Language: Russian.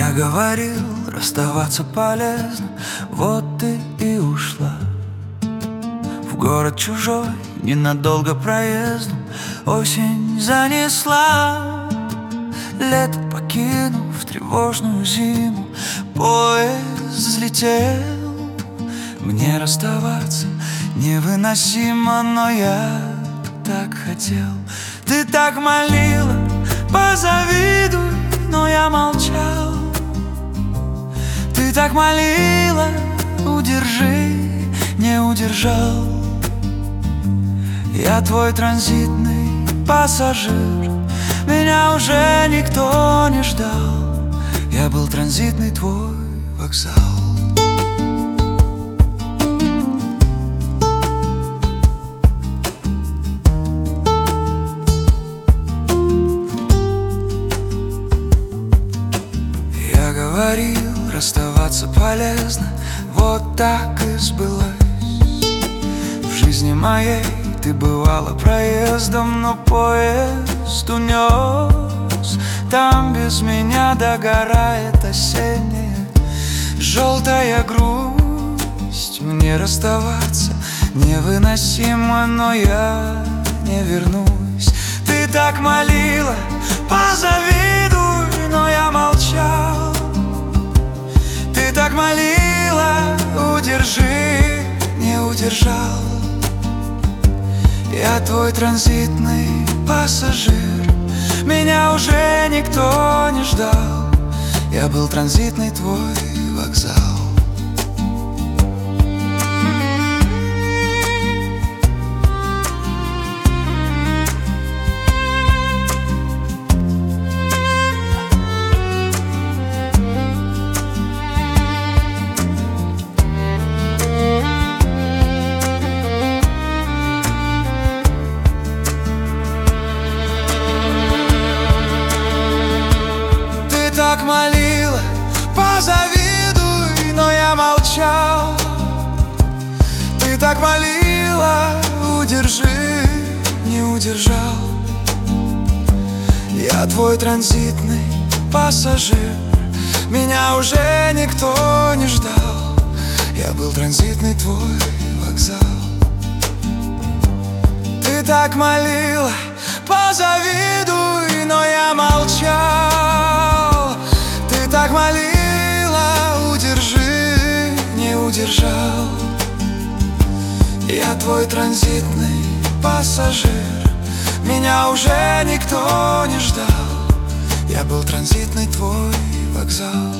Я говорил, расставаться полезно, вот ты и ушла в город чужой, ненадолго проездом. Осень занесла, лето покинув тревожную зиму. Поезд взлетел, мне расставаться невыносимо, но я так хотел. Ты так молила, позавидуй, но я молчал. Ты так молила, удержи, не удержал. Я твой транзитный пассажир, меня уже никто не ждал. Я был транзитный твой вокзал. Я говорил, расставаться полезно, вот так и сбылось. В жизни моей ты бывала проездом, но поезд унес. Там без меня догорает осенняя желтая грусть. Мне расставаться невыносимо, но я не вернусь. Ты так молила, позавидуй, но я молчал. Ты так молила, удержи, не удержал. Я твой транзитный пассажир, меня уже никто не ждал. Я был транзитный твой вокзал. Так молила, позавидуй, но я молчал. Ты так молила, удержи, не удержал. Я твой транзитный пассажир, меня уже никто не ждал. Я был транзитный твой вокзал. Ты так молила, позавидуй, но я молчал. Ты так молила, удержи, не удержал. Я твой транзитный пассажир, меня уже никто не ждал. Я был транзитный твой вокзал.